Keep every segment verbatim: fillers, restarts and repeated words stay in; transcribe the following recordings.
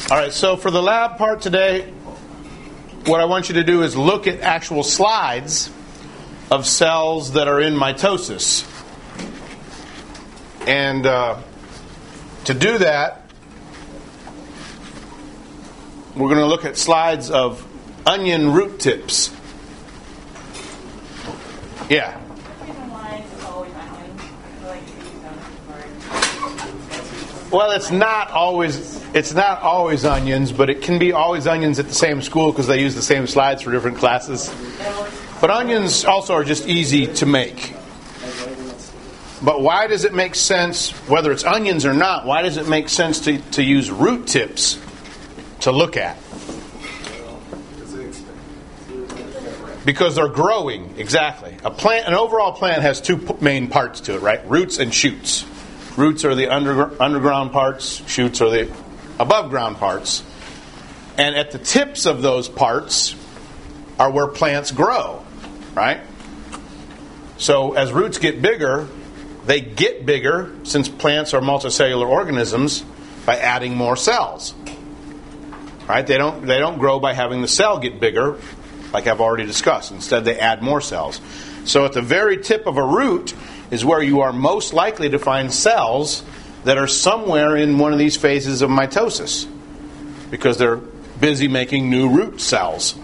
All right, so for the lab part today, what I want you to do is look at actual slides of cells that are in mitosis. And uh, to do that, we're going to look at slides of onion root tips. Yeah. Well, it's not always it's not always onions, but it can be always onions at the same school because they use the same slides for different classes. But onions also are just easy to make. But why does it make sense, whether it's onions or not, why does it make sense to, to use root tips to look at? Because they're growing, exactly. A plant, an overall plant has two main parts to it, right? Roots and shoots. Roots are the under, underground parts, shoots are the above ground parts. And at the tips of those parts are where plants grow, right? So as roots get bigger, they get bigger, since plants are multicellular organisms, by adding more cells. Right? They don't they don't grow by having the cell get bigger, like I've already discussed. Instead, they add more cells. So at the very tip of a root is where you are most likely to find cells that are somewhere in one of these phases of mitosis, because they're busy making new root cells.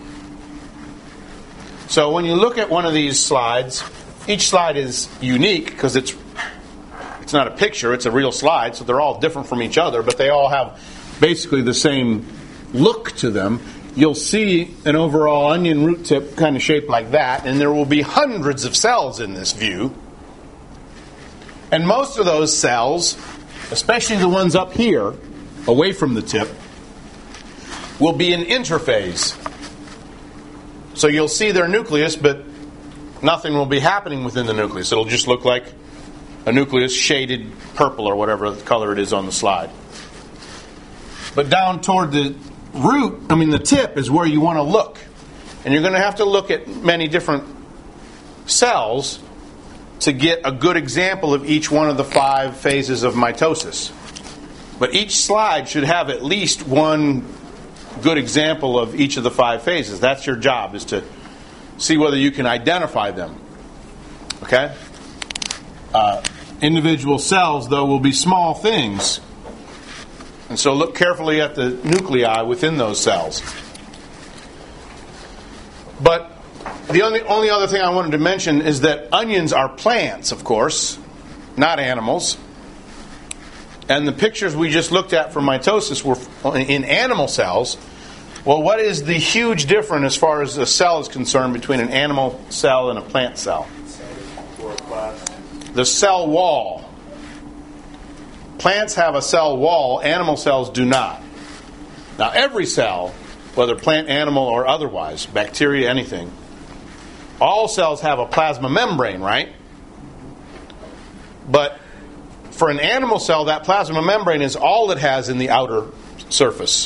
So when you look at one of these slides, each slide is unique because it's it's not a picture, it's a real slide, so they're all different from each other, but they all have basically the same look to them. You'll see an overall onion root tip kind of shaped like that, and there will be hundreds of cells in this view. And most of those cells, especially the ones up here, away from the tip, will be in interphase. So you'll see their nucleus, but nothing will be happening within the nucleus. It'll just look like a nucleus shaded purple or whatever color it is on the slide. But down toward the root, I mean the tip, is where you want to look. And you're going to have to look at many different cells to get a good example of each one of the five phases of mitosis. But each slide should have at least one good example of each of the five phases. That's your job, is to see whether you can identify them. Okay? Uh, individual cells, though, will be small things. And so look carefully at the nuclei within those cells. But the only, only other thing I wanted to mention is that onions are plants, of course, not animals. And the pictures we just looked at for mitosis were in animal cells. Well, what is the huge difference as far as a cell is concerned between an animal cell and a plant cell? The cell wall. Plants have a cell wall, animal cells do not. Now, every cell, whether plant, animal, or otherwise, bacteria, anything, all cells have a plasma membrane, right? But for an animal cell, that plasma membrane is all it has in the outer surface.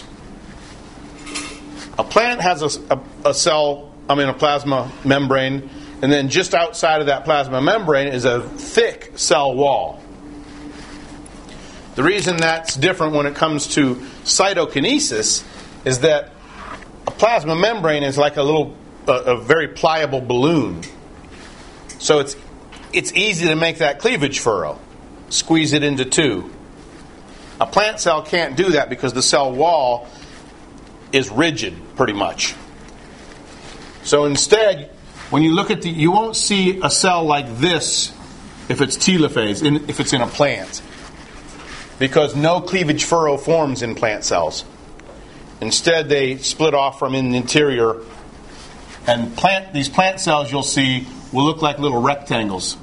A plant has a, a, a cell, I mean a plasma membrane, and then just outside of that plasma membrane is a thick cell wall. The reason that's different when it comes to cytokinesis is that a plasma membrane is like a little, a, a very pliable balloon. So it's it's easy to make that cleavage furrow, squeeze it into two. A plant cell can't do that because the cell wall is rigid, pretty much. So instead, when you look at the, you won't see a cell like this if it's telophase, in, if it's in a plant, because no cleavage furrow forms in plant cells. Instead, they split off from in the interior, and plant these plant cells you'll see will look like little rectangles.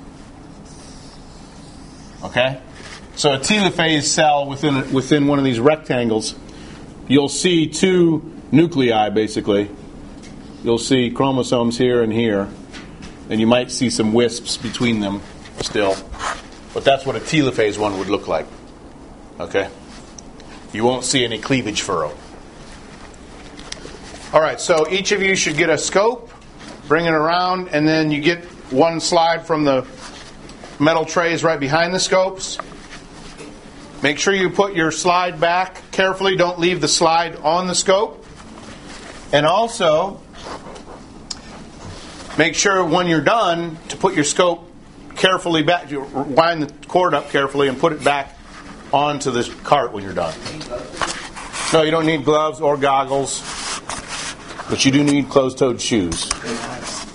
Okay, so a telophase cell within within one of these rectangles, you'll see two nuclei basically. You'll see chromosomes here and here, and you might see some wisps between them still. But that's what a telophase one would look like. Okay? You won't see any cleavage furrow. All right, so each of you should get a scope, bring it around, and then you get one slide from the metal trays right behind the scopes. Make sure you put your slide back carefully. Don't leave the slide on the scope. And also, make sure when you're done to put your scope carefully back, you wind the cord up carefully and put it back onto the cart when you're done. No, you don't need gloves or goggles, but you do need closed-toed shoes.